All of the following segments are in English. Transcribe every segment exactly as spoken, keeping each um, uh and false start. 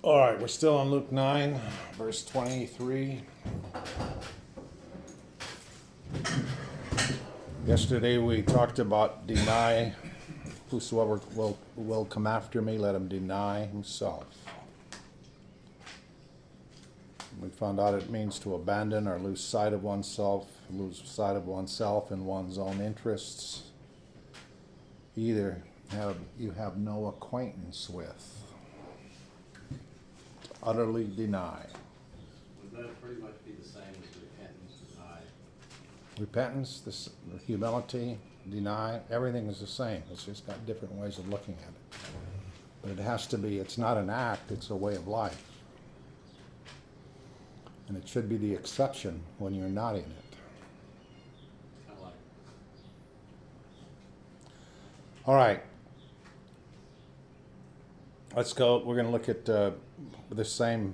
All right, we're still on Luke nine, verse twenty-three. Yesterday we talked about deny, whosoever will, will come after me, let him deny himself. We found out it means to abandon or lose sight of oneself, lose sight of oneself and one's own interests. Either have you have no acquaintance with. Utterly deny. Would that pretty much be the same as repentance, deny? Repentance, this, humility, deny, everything is the same. It's just got different ways of looking at it. But it has to be, it's not an act, it's a way of life. And it should be the exception when you're not in it. Kind of like. All right. Let's go. We're going to look at uh, the same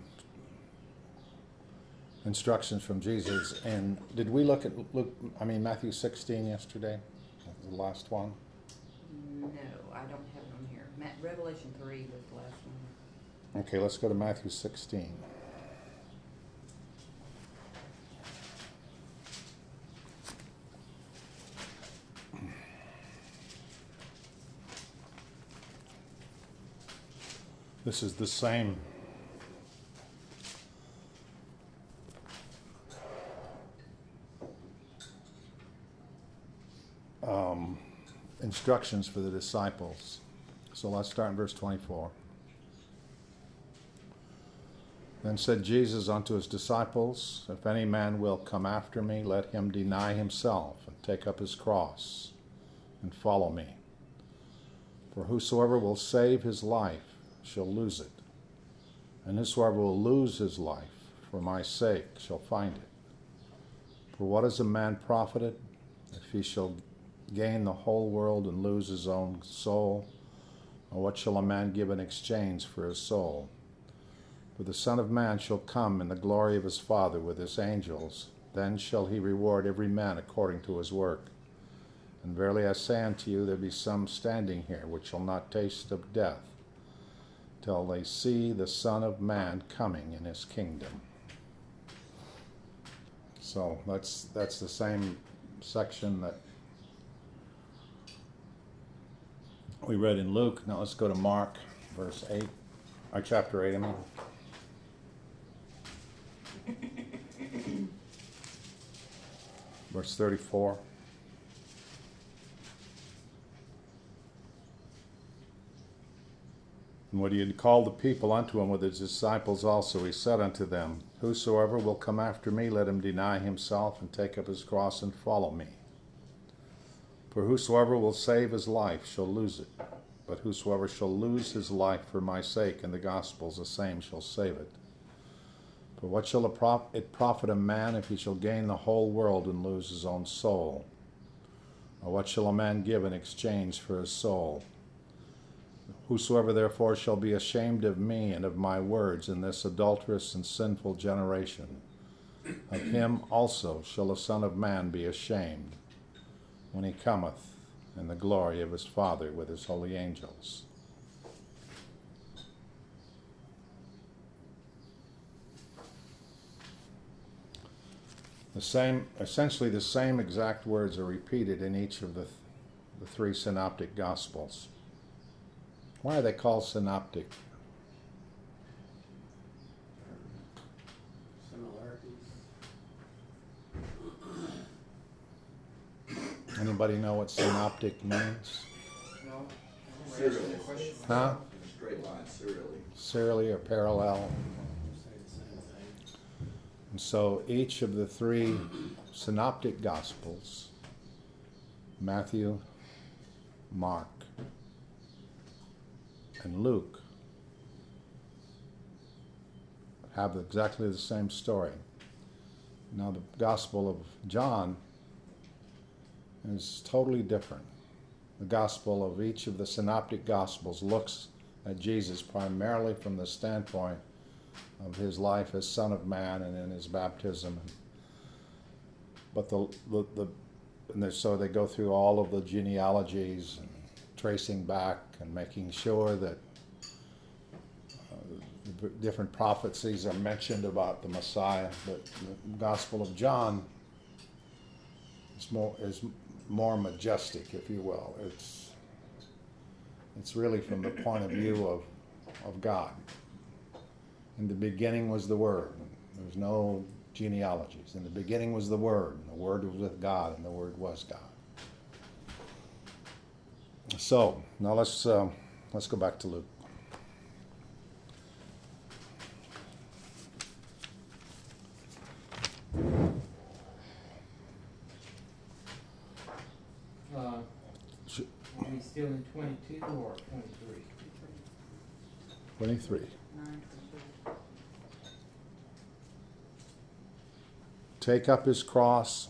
instructions from Jesus. And did we look at Luke, I mean Matthew sixteen yesterday? The last one? No, I don't have it on here. Ma- Revelation three was the last one. Okay, let's go to Matthew sixteen. This is the same um, instructions for the disciples. So let's start in verse twenty-four. Then said Jesus unto his disciples, If any man will come after me, let him deny himself, and take up his cross, and follow me. For whosoever will save his life shall lose it, and whosoever will lose his life for my sake shall find it. For what is a man profited if he shall gain the whole world and lose his own soul? Or what shall a man give in exchange for his soul? For the Son of Man shall come in the glory of his Father with his angels. Then shall he reward every man according to his work. And verily I say unto you, there be some standing here which shall not taste of death, till they see the Son of Man coming in his kingdom. So that's that's the same section that we read in Luke. Now let's go to Mark, verse eight, or chapter eight, I mean. Verse thirty-four. And when he had called the people unto him with his disciples also, he said unto them, Whosoever will come after me, let him deny himself, and take up his cross, and follow me. For whosoever will save his life shall lose it, but whosoever shall lose his life for my sake and the gospel's, the same shall save it. For what shall it profit a man if he shall gain the whole world and lose his own soul? Or what shall a man give in exchange for his soul? Whosoever therefore shall be ashamed of me and of my words in this adulterous and sinful generation, of him also shall the Son of Man be ashamed, when he cometh in the glory of his Father with his holy angels. The same, essentially the same exact words are repeated in each of the, the three synoptic gospels. Why are they called synoptic? Similarities. Anybody know what synoptic means? No. Serially. Huh? Straight line, serially. Serially or parallel. Say the same thing. And so each of the three synoptic gospels, Matthew, Mark, and Luke, have exactly the same story. Now the Gospel of John is totally different. The Gospel of each of the synoptic Gospels looks at Jesus primarily from the standpoint of his life as Son of Man and in his baptism. But the, the, the and so they go through all of the genealogies and tracing back and making sure that uh, different prophecies are mentioned about the Messiah, but the Gospel of John is more is more majestic, if you will. It's it's really from the point of view of of God. In the beginning was the Word. There's no genealogies. In the beginning was the Word, and the Word was with God, and the Word was God. So now let's um, let's go back to Luke. Uh, are we still in twenty-two or twenty-three? Twenty-three. Nine twenty-two. Take up his cross.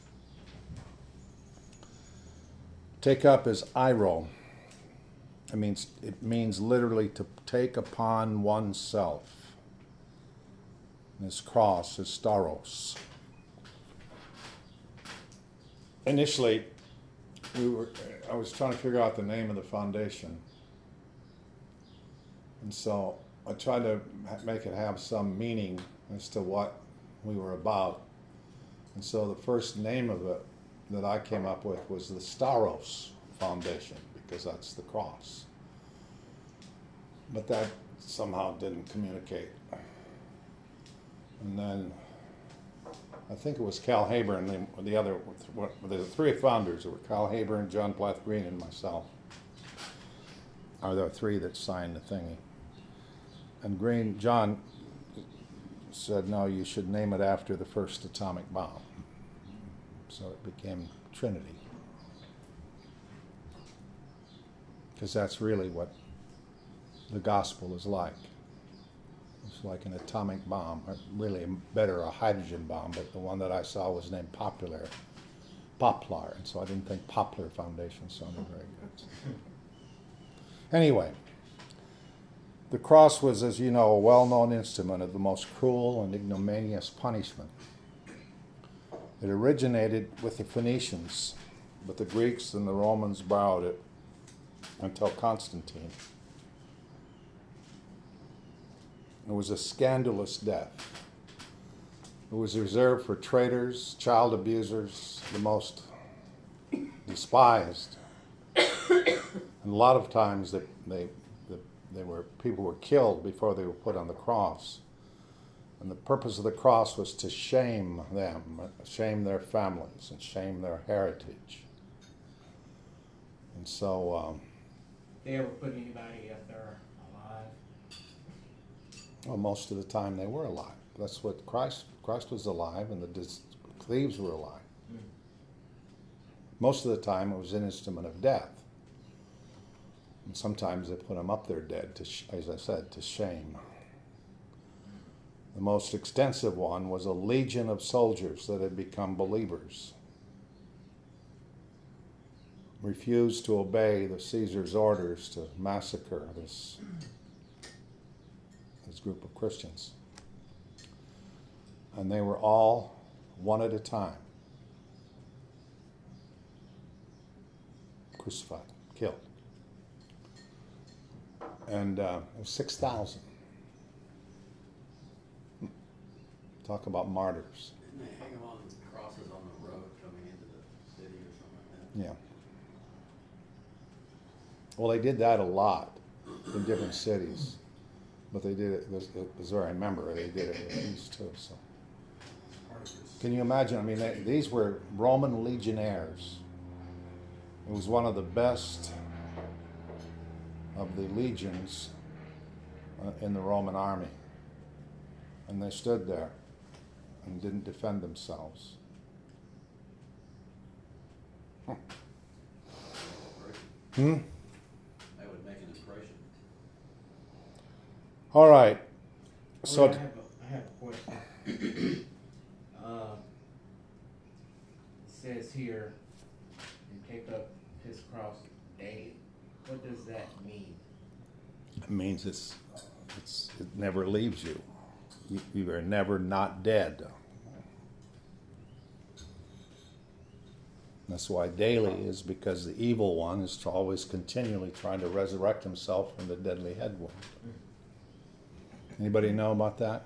Take up is iro. It means it means literally to take upon oneself. And his cross is staros. Initially, we were. I was trying to figure out the name of the foundation, and so I tried to make it have some meaning as to what we were about. And so the first name of it that I came up with was the Staros Foundation, because that's the cross. But that somehow didn't communicate. And then I think it was Cal Haber and the, the other, the three founders, it were Cal Haber and John Plath Green and myself, are the three that signed the thingy. And Green, John said, no, you should name it after the first atomic bomb. So it became Trinity. Because that's really what the gospel is like. It's like an atomic bomb, or really better a hydrogen bomb, but the one that I saw was named Poplar, Poplar, and so I didn't think Poplar Foundation sounded very good. Anyway, the cross was, as you know, a well-known instrument of the most cruel and ignominious punishment. It originated with the Phoenicians, but the Greeks and the Romans borrowed it until Constantine. It was a scandalous death. It was reserved for traitors, child abusers, the most despised. And a lot of times they, they, they were, people were killed before they were put on the cross. And the purpose of the cross was to shame them, shame their families, and shame their heritage. And so... Um, They ever put anybody up there alive? Well, most of the time they were alive. That's what Christ, Christ was alive, and the dis- thieves were alive. Mm. Most of the time it was an instrument of death. And sometimes they put them up there dead, to sh- as I said, to shame. The most extensive one was a legion of soldiers that had become believers, refused to obey the Caesar's orders to massacre this, this group of Christians. And they were all, one at a time, crucified, killed. And uh, it was six thousand. Talk about martyrs. Didn't they hang them on crosses on the road coming into the city or something like that? Yeah. Well, they did that a lot in different cities, but they did it, as, as I remember, they did it in these too. So, can you imagine? I mean, they, these were Roman legionnaires. It was one of the best of the legions uh, in the Roman army, and they stood there and didn't defend themselves. Huh. Hmm? That would make an impression. All right. So Well, I, have a, I have a question. uh, it says here, and take up his cross daily. What does that mean? it means it's, it's it never leaves you. you. You are never not dead. That's why daily is because the evil one is always continually trying to resurrect himself from the deadly head wound. Anybody know about that?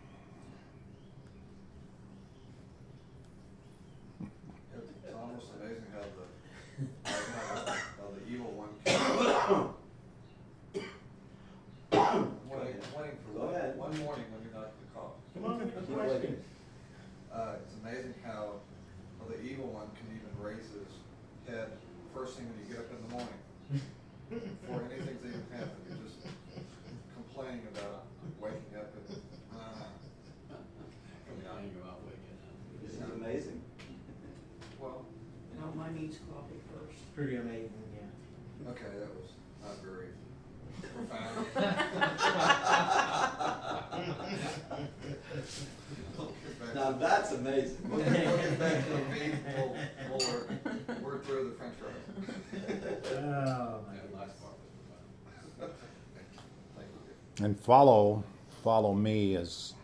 It's almost amazing how the, how the, how the evil one can. Waiting, waiting for Go one, ahead. one morning when you're not at the call. Come on, with the Keep question. looking. Uh, it's amazing how, how the evil one can even raise his head first thing when you get up in the morning. Before anything's even happened, you're just complaining about waking up and, uh, Complaining about waking up. This is amazing. well, No, mine needs coffee first. Pretty amazing, yeah. okay, that was not very profound. Now that's amazing. We'll get, we'll get back to the meat, we'll, we'll work, work through the french fries. Oh, my That goodness. last part was profound. Thank you. And follow, follow me is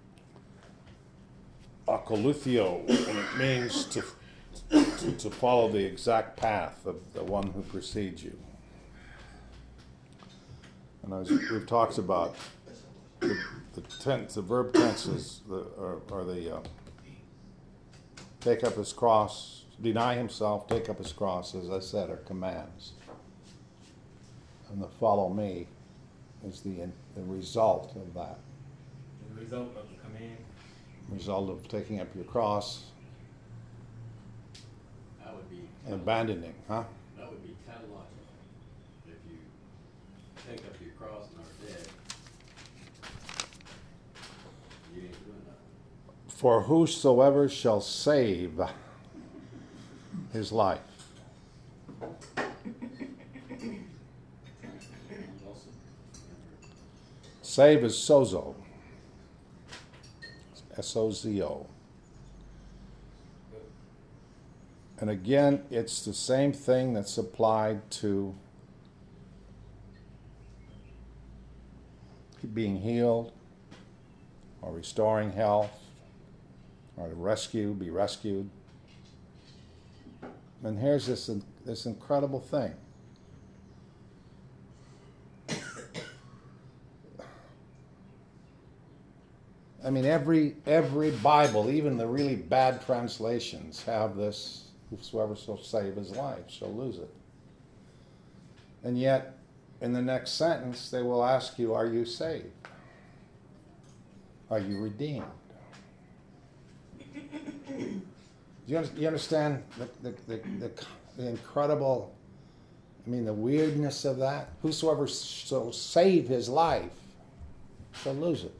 akoluthio, and it means to, to, to follow the exact path of the one who precedes you. And as we've talked about, the, the tense, the verb tenses, the, are, are the uh, take up his cross, deny himself, take up his cross, as I said, are commands. And the follow me is the, the result of that. The result of the command. Result of taking up your cross That would be. and abandoning, huh? That would be tautological. If you take up your cross and are dead, you ain't doing nothing. For whosoever shall save his life. Also, Save is sozo. S O Z O. And again, it's the same thing that's applied to being healed or restoring health or to rescue, be rescued. And here's this, this incredible thing. I mean, every every Bible, even the really bad translations, have this: whosoever shall save his life shall lose it. And yet, in the next sentence, they will ask you, are you saved? Are you redeemed? Do you, under, you understand the, the, the, the, the incredible, I mean, the weirdness of that? Whosoever shall save his life shall lose it.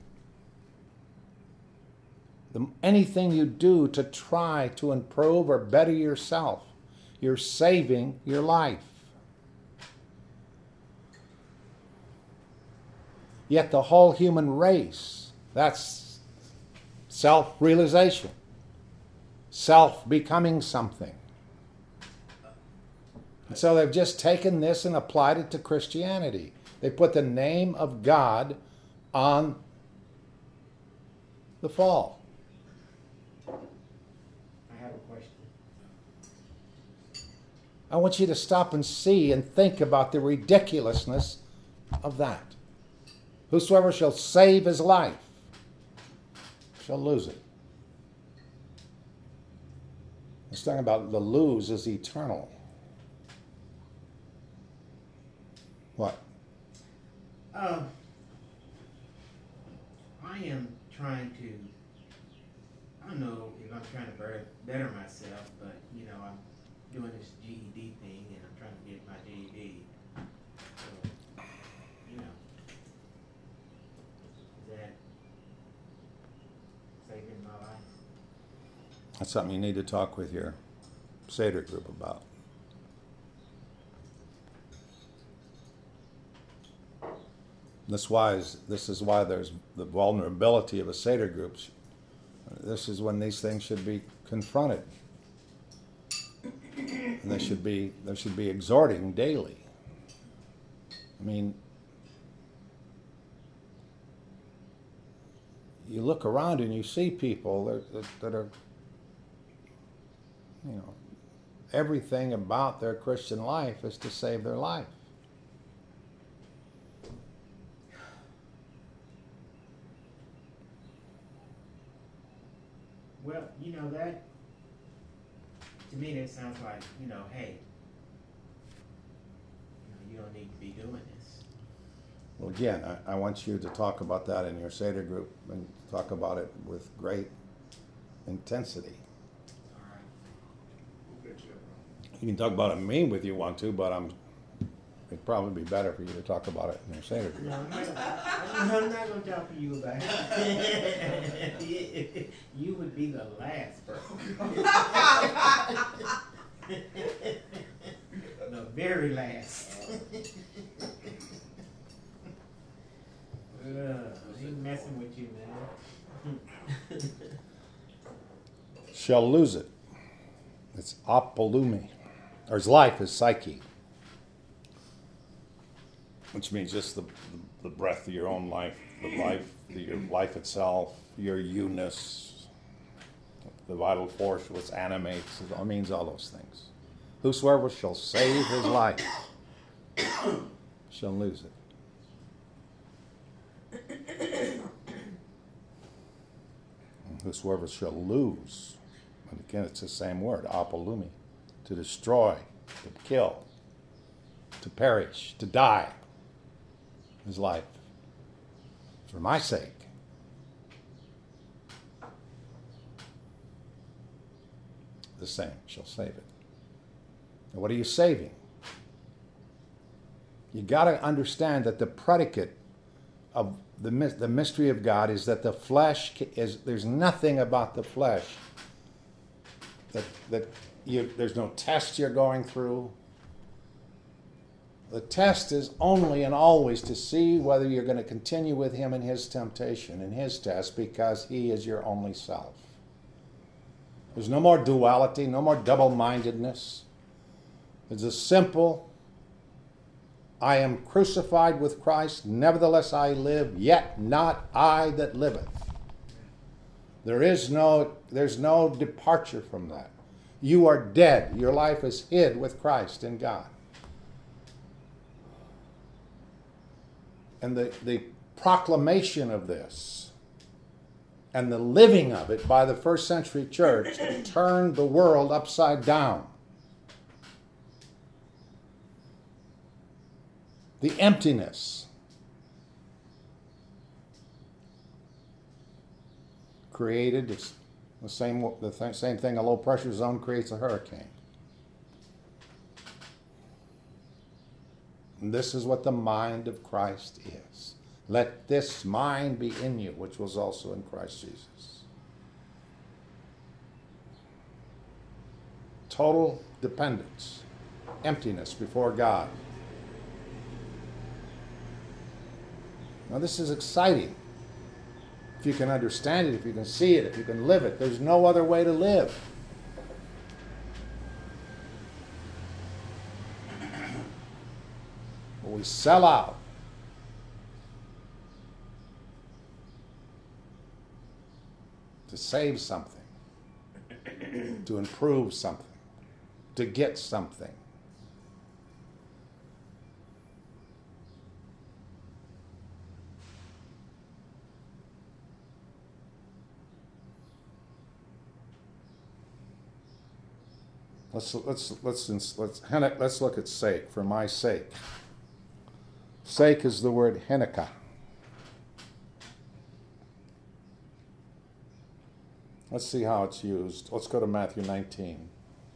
The, anything you do to try to improve or better yourself, you're saving your life. Yet the whole human race, that's self-realization, self-becoming something. And so they've just taken this and applied it to Christianity. They put the name of God on the fall. I have a question. I want you to stop and see and think about the ridiculousness of that. Whosoever shall save his life shall lose it. It's talking about the lose is eternal. What? Um, I am trying to, I don't know if I'm trying to better, better myself, but, you know, I'm doing this G E D thing and I'm trying to get my G E D. So, you know, is that saving my life? That's something you need to talk with your Seder group about. This why is, this is why there's the vulnerability of a Seder group. This is when these things should be confronted. And they should be, they should be exhorting daily. I mean, you look around and you see people that, that, that are, you know, everything about their Christian life is to save their life. Well, you know that, to me that sounds like, you know, hey, you know, you don't need to be doing this. Well, again, I, I want you to talk about that in your Seder group and talk about it with great intensity. All right. We'll get you, bro. You can talk about it in me with you want to, but I'm. It'd probably be better for you to talk about it in your Seder group. No, I'm not, I'm I'm not going to talk to you about it. You would be the last person. The very last. Uh, ain't messing with you, man. Shall lose it. It's apolumi, or his life is psyche, which means just the, the breath of your own life, the life, the, your life itself, your you-ness, the vital force which animates. It all means all those things. Whosoever shall save his life shall lose it. And whosoever shall lose, and again it's the same word, apolumi, to destroy, to kill, to perish, to die, his life, for my sake. The same shall save it. And what are you saving? You got to understand that the predicate of the the mystery of God is that the flesh is. There's nothing about the flesh that that you. There's no test you're going through. The test is only and always to see whether you're going to continue with him in his temptation, in his test, because he is your only self. There's no more duality, no more double-mindedness. It's a simple, I am crucified with Christ, nevertheless I live, yet not I that liveth. There is no, there's no departure from that. You are dead. Your life is hid with Christ in God. And the, the proclamation of this and the living of it by the first century church turned the world upside down. The emptiness created the same, the th- same thing a low pressure zone creates a hurricane. And this is what the mind of Christ is. Let this mind be in you, which was also in Christ Jesus. Total dependence, emptiness before God. Now this is exciting. If you can understand it, if you can see it, if you can live it, there's no other way to live. We sell out. To save something. To improve something. To get something. Let's let's let's let's let's, let's look at sake, for my sake. Sake is the word heneka. Let's see how it's used. Let's go to Matthew nineteen.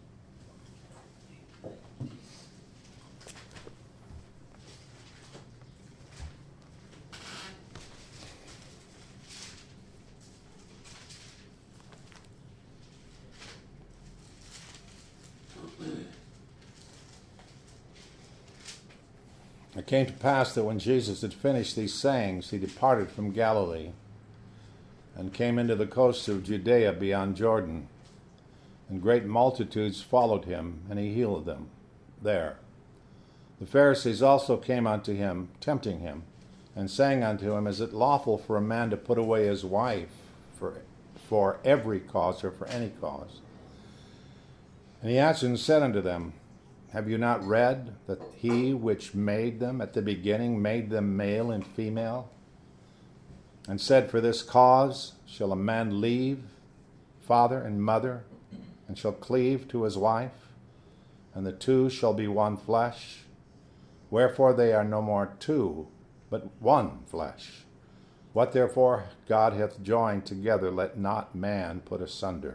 It came to pass that when Jesus had finished these sayings, he departed from Galilee and came into the coast of Judea beyond Jordan. And great multitudes followed him, and he healed them there. The Pharisees also came unto him, tempting him, and saying unto him, Is it lawful for a man to put away his wife for, for every cause or for any cause? And he answered and said unto them, Have you not read that he which made them at the beginning made them male and female? And said, For this cause shall a man leave father and mother, and shall cleave to his wife, and the two shall be one flesh. Wherefore they are no more two, but one flesh. What therefore God hath joined together, let not man put asunder.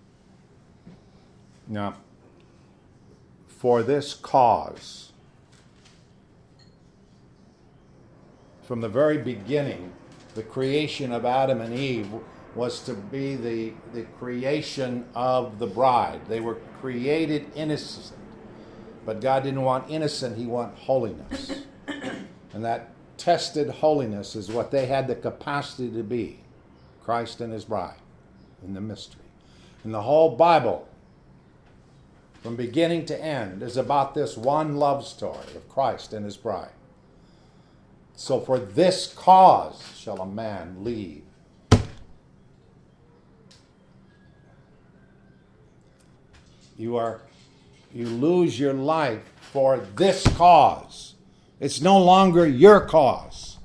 Now, for this cause, from the very beginning, the creation of Adam and Eve was to be the, the creation of the bride. They were created innocent, but God didn't want innocent, he wanted holiness. And that tested holiness is what they had the capacity to be, Christ and his bride, in the mystery. And the whole Bible, from beginning to end, is about this one love story of Christ and his bride. So for this cause shall a man leave. You are, you lose your life for this cause. It's no longer your cause.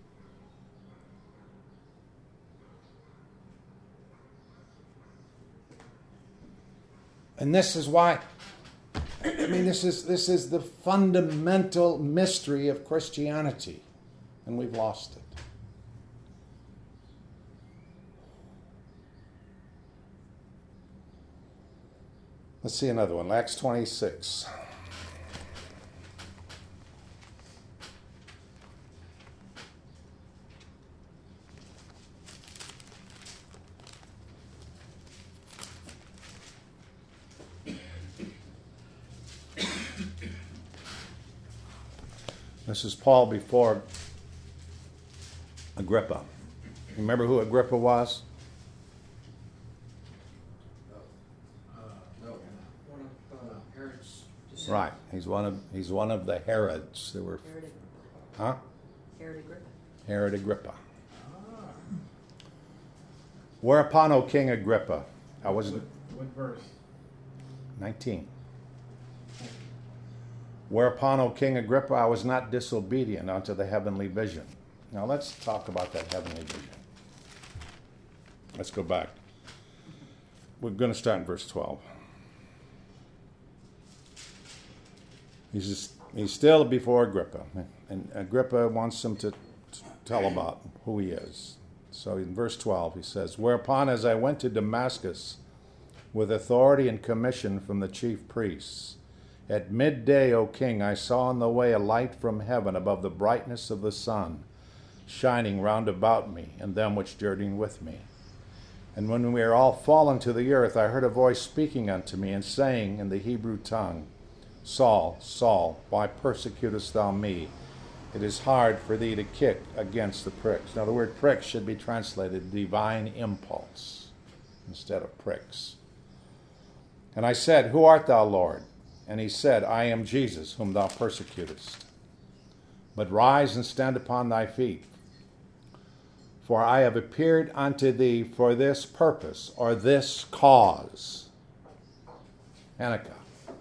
And this is why, I mean, this is this is the fundamental mystery of Christianity, and we've lost it. Let's see another one, Acts twenty-six. This is Paul before Agrippa. Remember who Agrippa was? No, one of uh, Herod's descendants. Right. He's one of he's one of the Herods. There were, Herod Agrippa. huh? Herod Agrippa. Herod Agrippa. Ah, Whereupon, O King Agrippa, I was what, what verse? nineteen. Whereupon, O King Agrippa, I was not disobedient unto the heavenly vision. Now let's talk about that heavenly vision. Let's go back. We're going to start in verse twelve. He's just, he's still before Agrippa, and Agrippa wants him to tell about who he is. So in verse twelve he says, Whereupon as I went to Damascus with authority and commission from the chief priests, at midday, O king, I saw on the way a light from heaven above the brightness of the sun, shining round about me and them which journeyed with me. And when we are all fallen to the earth, I heard a voice speaking unto me, and saying in the Hebrew tongue, Saul, Saul, why persecutest thou me? It is hard for thee to kick against the pricks. Now the word pricks should be translated divine impulse instead of pricks. And I said, Who art thou, Lord? And he said, I am Jesus, whom thou persecutest. But rise and stand upon thy feet. For I have appeared unto thee for this purpose, or this cause. Hanukkah.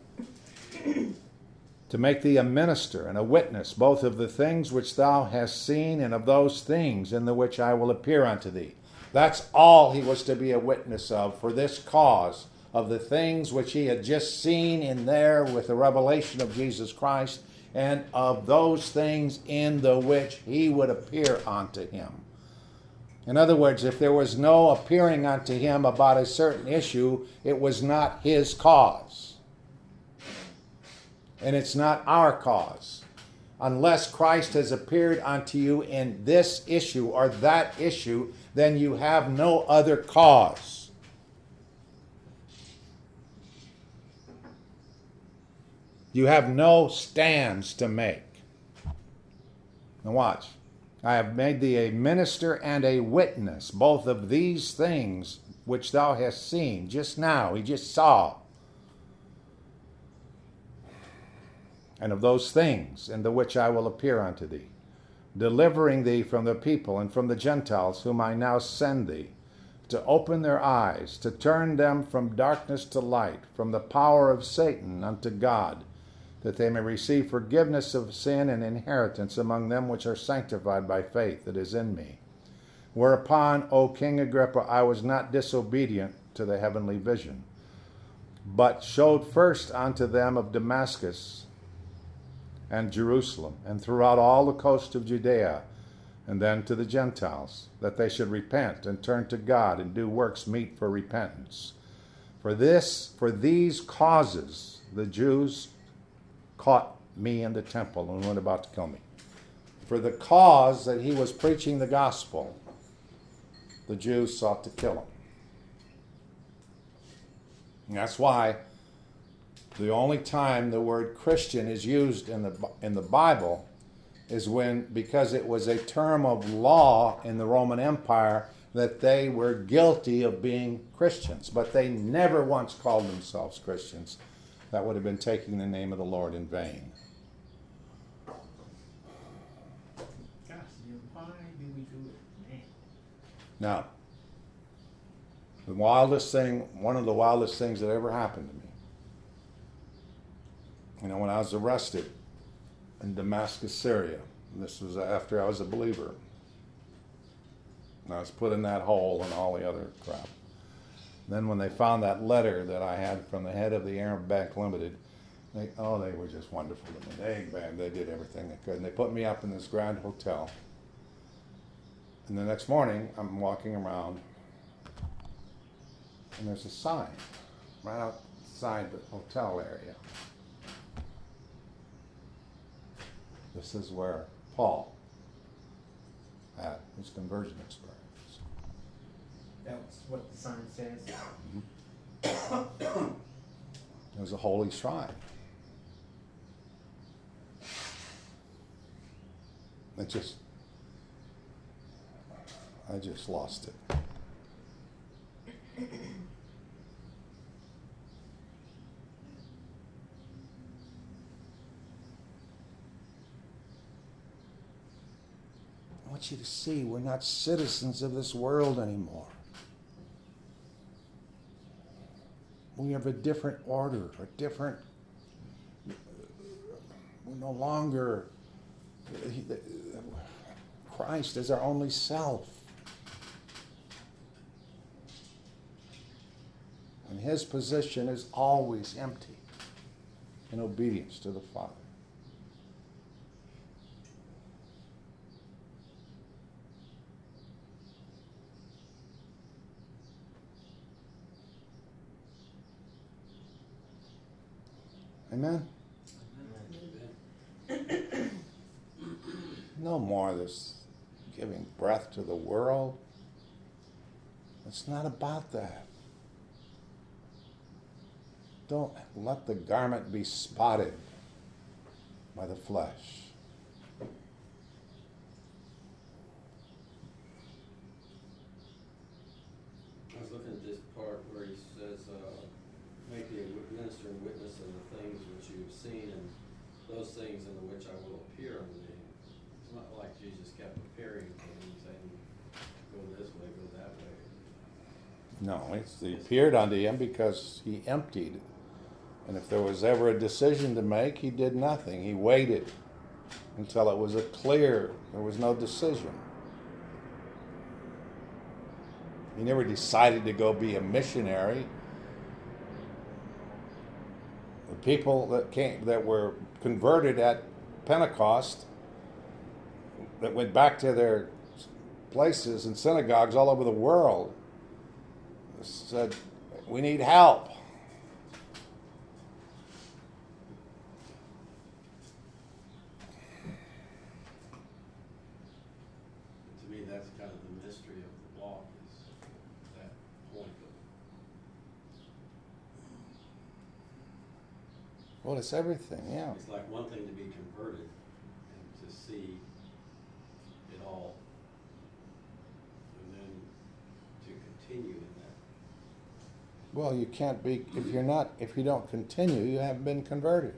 To make thee a minister and a witness, both of the things which thou hast seen, and of those things in the which I will appear unto thee. That's all he was to be a witness of for this cause, of the things which he had just seen in there with the revelation of Jesus Christ, and of those things in the which he would appear unto him. In other words, if there was no appearing unto him about a certain issue, it was not his cause. And it's not our cause. Unless Christ has appeared unto you in this issue or that issue, then you have no other cause. You have no stands to make. Now watch. I have made thee a minister and a witness, both of these things which thou hast seen just now. He just saw. And of those things in the which I will appear unto thee, delivering thee from the people and from the Gentiles whom I now send thee, to open their eyes, to turn them from darkness to light, from the power of Satan unto God, that they may receive forgiveness of sin and inheritance among them which are sanctified by faith that is in me. Whereupon, O King Agrippa, I was not disobedient to the heavenly vision, but showed first unto them of Damascus and Jerusalem, and throughout all the coast of Judea, and then to the Gentiles, that they should repent and turn to God and do works meet for repentance. For this, for these causes, the Jews caught me in the temple and were about to kill me. For the cause that he was preaching the gospel, the Jews sought to kill him. And that's why the only time the word Christian is used in the in the Bible is when, because it was a term of law in the Roman Empire that they were guilty of being Christians, but they never once called themselves Christians. That would have been taking the name of the Lord in vain. Gosh, then why do we do it now? Now, the wildest thing, one of the wildest things that ever happened to me, you know, when I was arrested in Damascus, Syria, this was after I was a believer, and I was put in that hole and all the other crap. Then when they found that letter that I had from the head of the Arab Bank Limited, they, oh, they were just wonderful to me. They, man, they did everything they could. And they put me up in this grand hotel. And the next morning, I'm walking around, and there's a sign right outside the hotel area. This is where Paul had his conversion experience. That's what the sign says. It was a holy shrine. It just, I just lost it. I want you to see we're not citizens of this world anymore. We have a different order, a different, we're no longer, Christ is our only self. And his position is always empty in obedience to the Father. Amen? No more this giving breath to the world. It's not about that. Don't let the garment be spotted by the flesh. I was looking at this part where he says, uh, make me a minister and witness of the things which you have seen and those things in which I will appear unto thee. It's not like Jesus kept appearing and saying, go this way, go that way. No, it's, he appeared unto him because he emptied. And if there was ever a decision to make, he did nothing. He waited until it was a clear, there was no decision. He never decided to go be a missionary. The people that came, that were converted at Pentecost, that went back to their places and synagogues all over the world, said, we need help. To me, that's kind of the mystery of the walk, is that point of, Well, it's everything, yeah. it's like one thing to be converted and to see it all, and then to continue in that. Well, you can't be, if you're not, if you don't continue, you haven't been converted.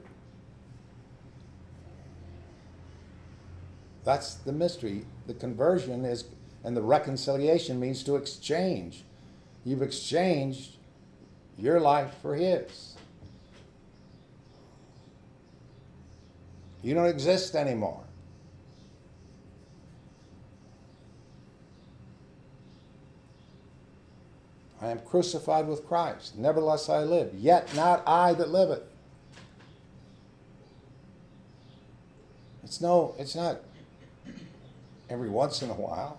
That's the mystery. The conversion is, and the reconciliation means to exchange. You've exchanged your life for his. You don't exist anymore. I am crucified with Christ. Nevertheless I live, yet not I that liveth. It's no, it's not every once in a while.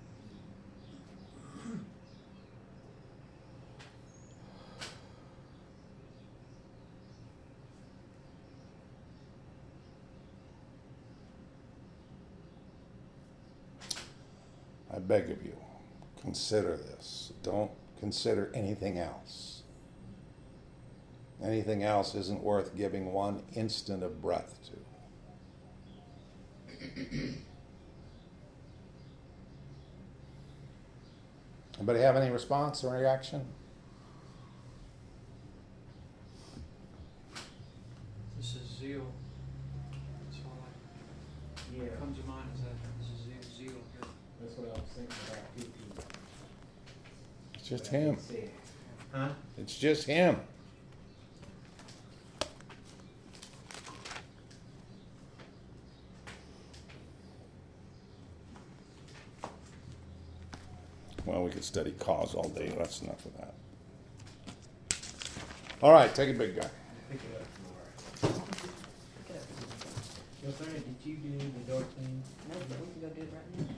I beg of you, consider this. Don't consider anything else. Anything else isn't worth giving one instant of breath to. Anybody have any response or reaction? This is zeal. That's all I, Yeah, what comes to mind is that this is zeal, zeal here. that's what I was thinking about too. Pete. It's just But I him. didn't say it. Huh? It's just him. Well, we could study cause all day. That's enough of that. All right, take it, big guy. Pick it up tomorrow. Pick it up. Yo, Sonny, did you do the door thing? No, but we can go do it right now.